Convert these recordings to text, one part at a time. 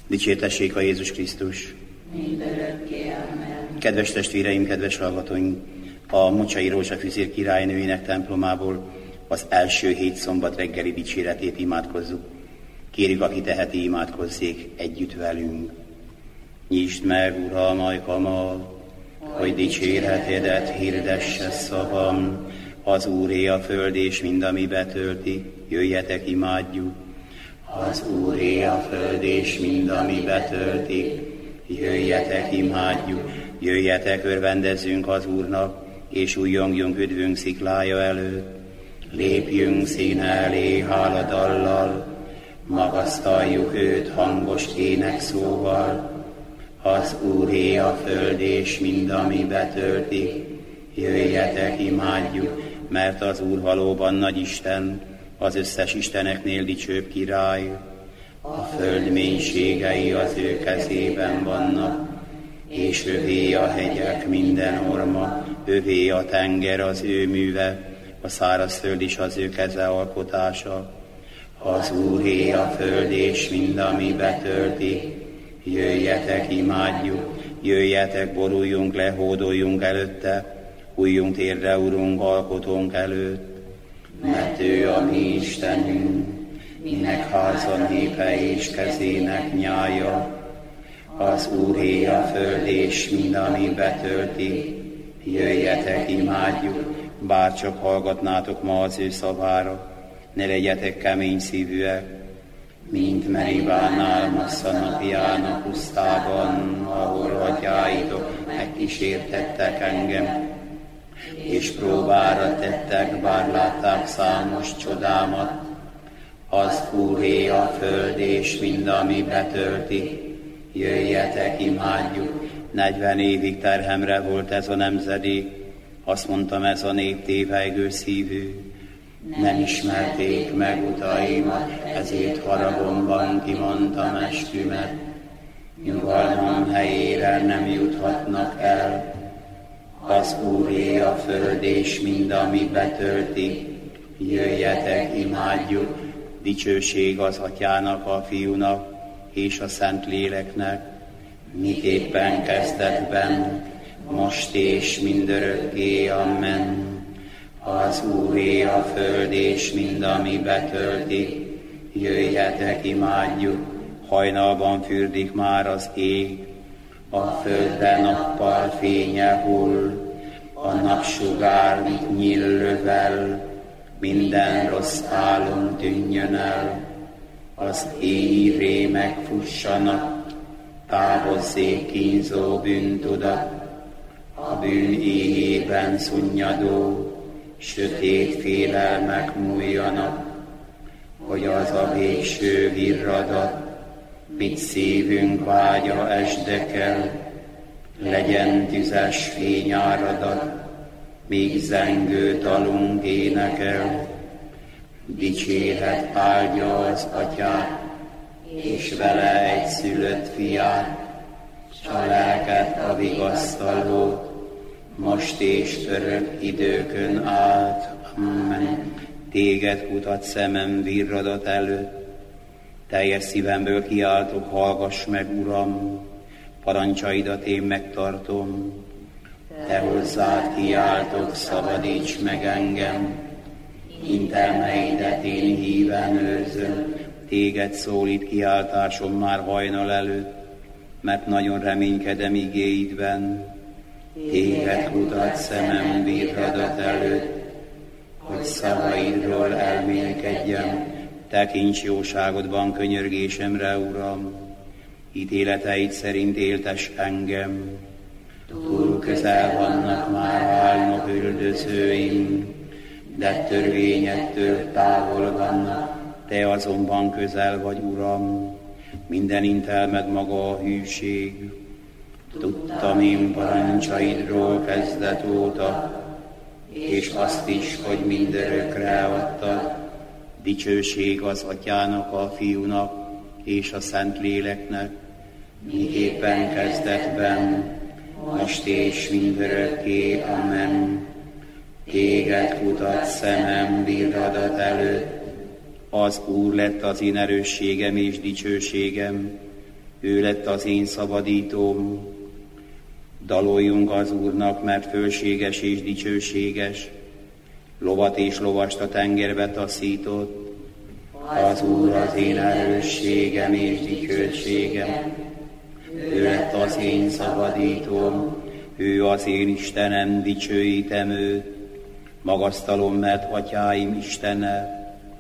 Dicsértessék a Jézus Krisztus! Mindörökké, amen. Kedves testvéreim, kedves hallgatóink! A Mocsai Rózsa Füzér királynőjének templomából az első hét szombat reggeli dicséretét imádkozzuk. Kérjük, aki teheti, imádkozzék együtt velünk. Nyisd meg, Uram, ajkamat, hogy dicsérhetedet hirdesse szavam. Az Úré a föld és mind, ami betölti, jöjjetek, imádjuk. Az Úré a föld és mind, ami betölti, jöjjetek, imádjuk. Jöjjetek, örvendezzünk az Úrnak, és újjongjunk üdvünk sziklája előtt. Lépjünk színe elé háladallal, magasztaljuk őt hangos énekszóval. Az Úré a föld és mind, ami betölti, jöjjetek, imádjuk, mert az Úr valóban nagy Isten, az összes isteneknél dicsőbb király. A föld mélységei az ő kezében vannak, és övé a hegyek minden orma, övé a tenger az ő műve, a szárazföld is az ő keze alkotása. Az Úré a föld és mind, ami betölti, jöjjetek, imádjuk, jöjjetek, boruljunk le, hódoljunk előtte, hulljunk térdre, Urunk, alkotónk előtt. Mert ő a mi Istenünk, minek háza népe és kezének nyája. Az Úré a föld és mind, ami betölti, jöjjetek, imádjuk, bár csak hallgatnátok ma az ő szavára, ne legyetek kemény szívűek, mint Meribánál Massza napján a pusztában, ahol atyáitok megkísértettek engem, és próbára tettek, bár látták számos csodámat. Az Úré a föld és mind, ami betölti, jöjjetek, imádjuk. 40 évig terhemre volt ez a nemzedék, azt mondtam, ez a nép tévejgő szívű. Nem ismerték meg utaimat, ezért haragomban kimondtam eskümet. Nyugalmam helyére nem juthatnak el. Az Úré a föld és mind, ami betölti, jöjjetek, imádjuk. Dicsőség az Atyának, a Fiúnak és a Szentléleknek, miképpen kezdetben, most és mindörökké, amen. Az Úré a föld és mind, ami betölti, jöjjetek, imádjuk. Hajnalban fürdik már az ég, a földre nappal fénye hull, a napsugár nyillövel, minden rossz álom tűnjön el. Az éji rémek fussanak, távozzék kínzó bűntudat, a bűn éjében szunnyadó, sötét félelmek múljanak, hogy az a végső virradat, mit szívünk vágya esdekel, legyen tüzes fényáradat, míg zengő dalunk énekel. Dicséret áldja az Atyát, és vele egy szülött fiát, s a lelket a vigasztalót, most és örök időkön át. Amen. Téged kutat szemem virradat előtt, teljes szívemből kiáltok, hallgass meg, Uram, parancsaidat én megtartom. Te hozzád kiáltok, szabadíts meg engem, intelmeidet én híven őrzöm. Téged szólít kiáltásom már hajnal előtt, mert nagyon reménykedem igéidben. Téged kutat szemem virradat előtt, hogy szavaidról elmélkedjem. Tekints jóságodban könyörgésemre, Uram, ítéleteid szerint éltes engem. Túl közel vannak már álmok üldözőim, de törvényettől távol vannak, te azonban közel vagy, Uram. Minden intelmed maga a hűség. Tudtam én parancsaidról kezdet óta, és azt is, hogy mindörökre adtad. Dicsőség az Atyának, a Fiúnak és a Szentléleknek, miképpen kezdetben, most és mindörökké, amen. Téged kutat szemem virradat előtt, az Úr lett az én erősségem és dicsőségem, ő lett az én szabadítóm. Daloljunk az Úrnak, mert fölséges és dicsőséges, lovat és lovast a tengerbe taszított. Az Úr az én erősségem és dicsőségem, ő lett az én szabadítóm, ő az én Istenem, dicsőítem őt, magasztalom, mert atyáim Istene.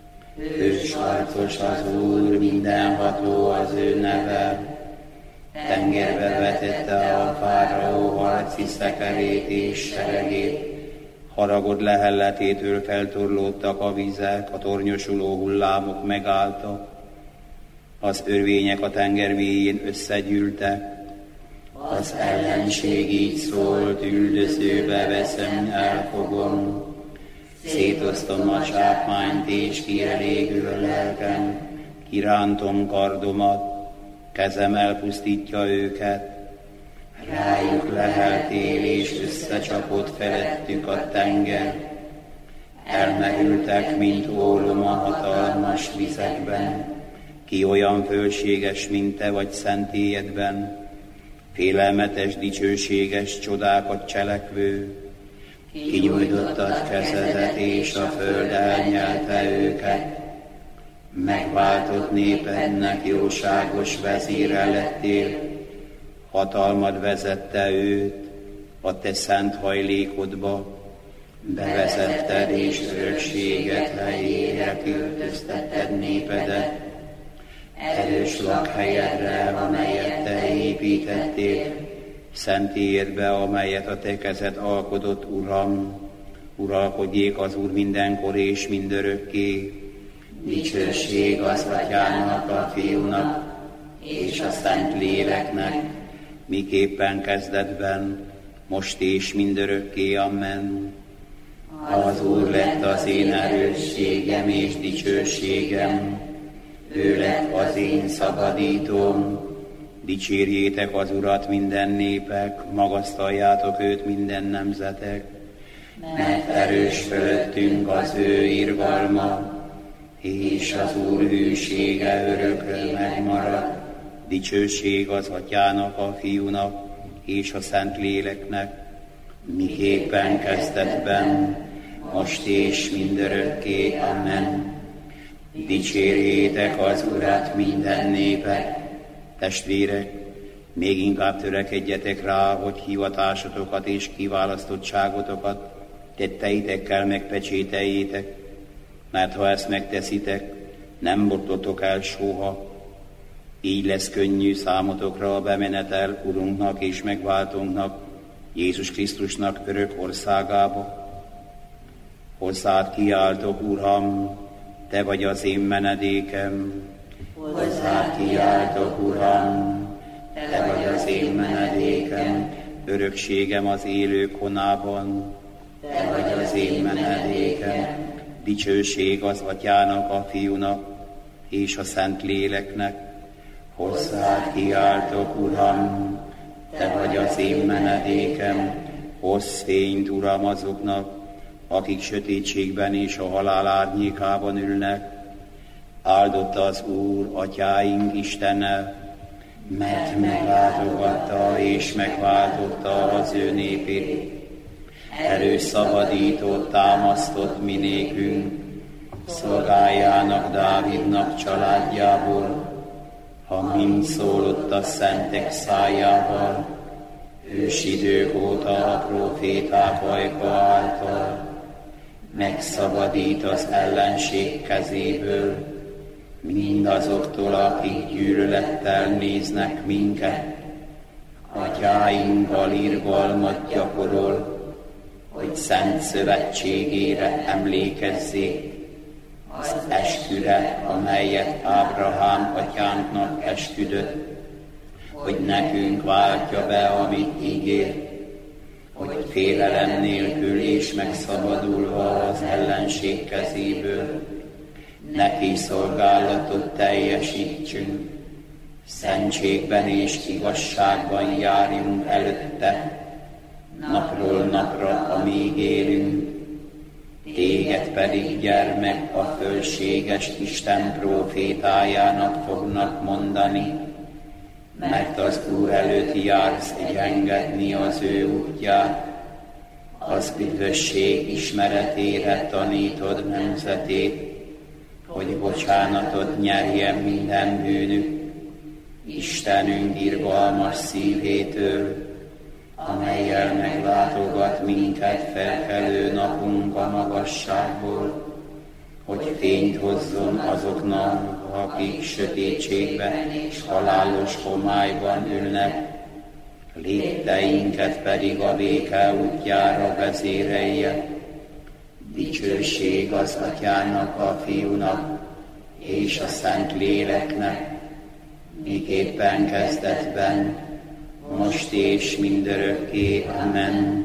Ősarcos az Úr, mindenható az ő neve, tengerbe vetette a fáraó harci szekerét és seregét, haragod lehelletétől feltorlódtak a vizek, a tornyosuló hullámok megálltak, az örvények a tenger mélyén összegyűltek, az ellenség így szólt, üldözőbe veszem, elfogom, szétosztom a zsákmányt és kielégül a lelkem, kirántom kardomat, kezem elpusztítja őket, rájuk leheltél és összecsapott felettük a tenger, elmerültek, mint ólom a hatalmas vizekben, ki olyan fölséges, mint te vagy szentélyedben, félelmetes, dicsőséges csodákat cselekvő, kinyújtottad kezedet és a föld elnyelte őket, megváltott népednek jóságos vezére lettél, hatalmad vezette őt a te szent hajlékodba, bevezetted és örökséget helyére költöztetted népedet, erős lakhelyedre, amelyet te építettél, szentélyedbe, amelyet a te kezed alkotott, Uram, uralkodjék az Úr mindenkor és mindörökké, dicsőség az Atyának, a Fiúnak és a Szent Léleknek, miképpen kezdetben, most és mindörökké, amen. Az Úr lett az én erősségem és dicsőségem, ő lett az én szabadítóm. Dicsérjétek az Urat minden népek, magasztaljátok őt minden nemzetek, mert erős fölöttünk az ő irgalma, és az Úr hűsége örökre megmarad. Dicsőség az Atyának, a Fiúnak és a Szent Léleknek, miképpen kezdetben, most és mindörökké, amen. Dicsérjétek az Urat minden népek. Testvérek, még inkább törekedjetek rá, hogy hivatásotokat és kiválasztottságotokat tetteitekkel megpecsételjétek, mert ha ezt megteszitek, nem botlotok el soha. Így lesz könnyű számotokra a bemenetel Urunknak és megváltónknak, Jézus Krisztusnak örök országába. Hozzád kiáltok, Uram, te vagy az én menedékem. Hozzád kiáltok, Uram, te vagy az én menedékem, örökségem az élők honában. Te vagy az én menedékem, dicsőség az Atyának, a Fiúnak és a Szent Léleknek. Hozzád kiáltok, Uram, te vagy az én menedékem, hozz fényt, Uram, azoknak, akik sötétségben és a halál árnyékában ülnek. Áldott az Úr, atyáink Istene, mert meglátogatta és megváltotta az ő népét. Erős szabadítót támasztott mi nékünk, szolgájának, Dávidnak családjából, ha mind szólott a szentek szájával, ősidők óta a próféták ajka által, megszabadít az ellenség kezéből, mindazoktól, akik gyűlölettel néznek minket. Atyáinkkal irgalmat gyakorol, hogy szent szövetségére emlékezzék, az esküre, amelyet Ábrahám atyánknak esküdött, hogy nekünk váltja be, amit ígér, hogy félelem nélkül és megszabadulva az ellenség kezéből, neki szolgálatot teljesítsünk, szentségben és igazságban járjunk előtte, napról napra, amíg élünk. Téged pedig, gyermek, a fölséges Isten prófétájának fognak mondani, mert az Úr előtt jársz egyengetni az ő útját, az üdvösség ismeretére tanítod nemzetét, hogy bocsánatot nyerjen minden bűnük, Istenünk irgalmas szívétől, amellyel meglátogat minket felkelő napunk a magasságból, hogy fényt hozzon azoknak, akik sötétségben és halálos homályban ülnek, lépteinket pedig a béke útjára vezérelje. Dicsőség az Atyának, a Fiúnak és a Szent Léleknek, miképpen kezdetben, most és mindörökké. Amen.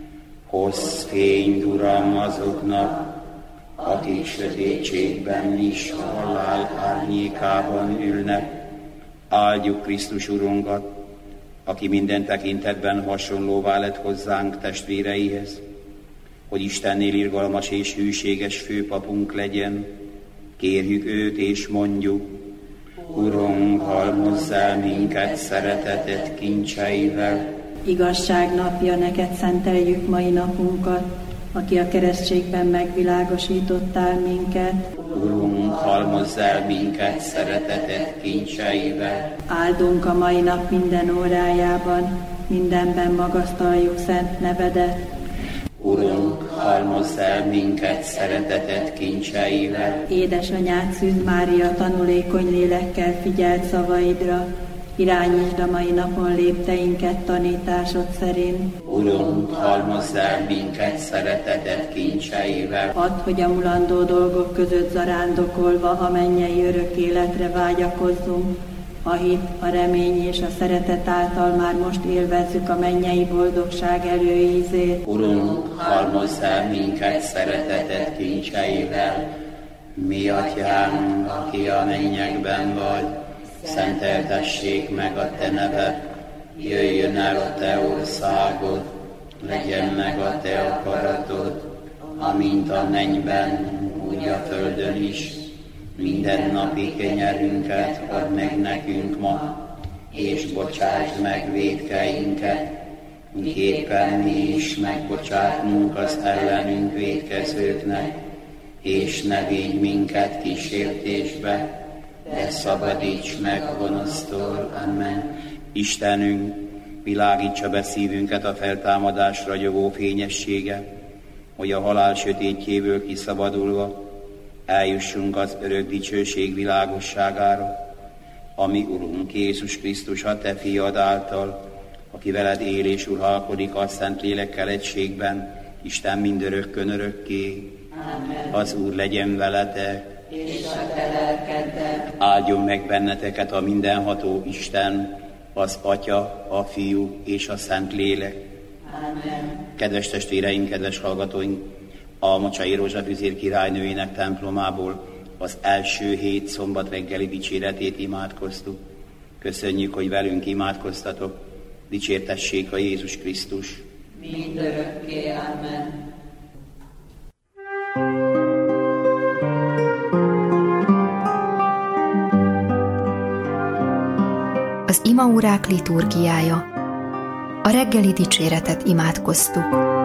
Hozz fényt, Uram, azoknak, akik sötétségben is a halál árnyékában ülnek. Áldjuk Krisztus Urunkat, aki minden tekintetben hasonlóvá lett hozzánk testvéreihez, hogy Istennél irgalmas és hűséges főpapunk legyen. Kérjük őt és mondjuk: Urunk, halmozz el minket szereteted kincseivel. Igazság napja, neked szenteljük mai napunkat, aki a keresztségben megvilágosítottál minket. Urunk, halmozz el minket szereteted kincseivel. Áldunk a mai nap minden órájában, mindenben magasztaljuk szent nevedet. Urunk, halmozz el minket szereteted kincseivel. Édesanyád, Szűz Mária, tanulékony lélekkel figyelt szavaidra, irányítsd a mai napon lépteinket tanításod szerint. Urunk, halmozz el minket szereteted kincseivel. Add, hogy a mulandó dolgok között zarándokolva a mennyei örök életre vágyakozzunk, a hit, a remény és a szeretet által már most élvezzük a mennyei boldogság előízét. Urunk, halmozz el minket szereteted kincseivel. Mi Atyánk, aki a mennyekben vagy, szenteltessék meg a te neved, jöjjön el a te országod, legyen meg a te akaratod, amint a mennyben, úgy a földön is. Minden napi kenyerünket add meg nekünk ma, és bocsásd meg vétkeinket, miképpen mi is megbocsátunk az ellenünk vétkezőknek, és ne védj minket kísértésbe, de szabadíts meg a gonosztól. Amen. Istenünk, világítsa be szívünket a feltámadás ragyogó fényessége, hogy a halál sötétjéből kiszabadulva eljussunk az örök dicsőség világosságára, ami Urunk Jézus Krisztus, a te fiad által, aki veled él és uralkodik a Szent Lélekkel egységben, Isten mindörökkön örökké. Amen. Az Úr legyen veletek, És a te lelkeddel. áldjon meg benneteket a mindenható Isten, az Atya, a Fiú és a Szent Lélek. Amen. Kedves testvéreink, kedves hallgatóink, a Mocsai Rózsafüzér királynőjének templomából az első hét szombat reggeli dicséretét imádkoztuk. Köszönjük, hogy velünk imádkoztatok. Dicsértessék a Jézus Krisztus. Mindörökké. Amen. Az imaórák liturgiája. A reggeli dicséretet imádkoztuk.